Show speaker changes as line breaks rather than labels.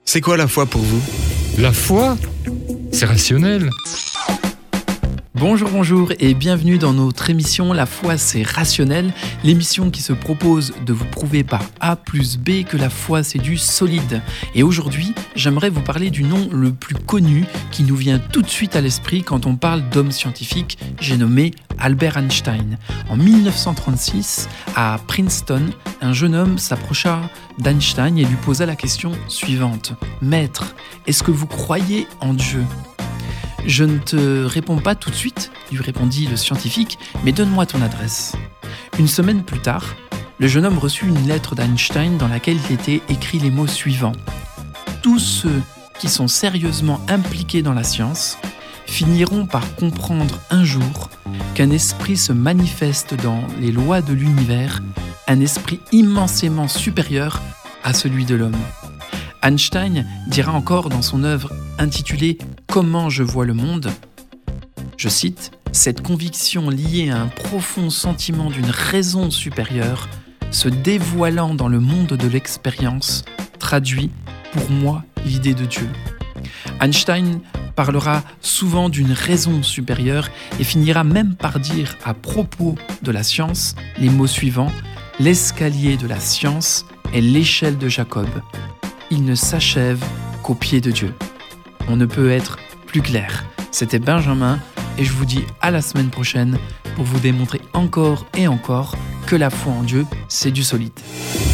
C'est quoi la foi pour vous ?
La foi, c'est rationnel.
Bonjour et bienvenue dans notre émission La foi c'est rationnel, l'émission qui se propose de vous prouver par A plus B que la foi c'est du solide. Et aujourd'hui, j'aimerais vous parler du nom le plus connu qui nous vient tout de suite à l'esprit quand on parle d'homme scientifique, j'ai nommé Albert Einstein. En 1936, à Princeton, un jeune homme s'approcha d'Einstein et lui posa la question suivante. « Maître, est-ce que vous croyez en Dieu ?» « Je ne te réponds pas tout de suite, lui répondit le scientifique, mais donne-moi ton adresse. » Une semaine plus tard, le jeune homme reçut une lettre d'Einstein dans laquelle il était écrit les mots suivants. « Tous ceux qui sont sérieusement impliqués dans la science finiront par comprendre un jour qu'un esprit se manifeste dans les lois de l'univers, un esprit immensément supérieur à celui de l'homme. » Einstein dira encore dans son œuvre intitulée « Comment je vois le monde », je cite, « Cette conviction liée à un profond sentiment d'une raison supérieure, se dévoilant dans le monde de l'expérience, traduit pour moi l'idée de Dieu. » Einstein parlera souvent d'une raison supérieure et finira même par dire à propos de la science les mots suivants « L'escalier de la science est l'échelle de Jacob. Il ne s'achève qu'au pied de Dieu. » On ne peut être plus clair. C'était Benjamin et je vous dis à la semaine prochaine pour vous démontrer encore et encore que la foi en Dieu, c'est du solide.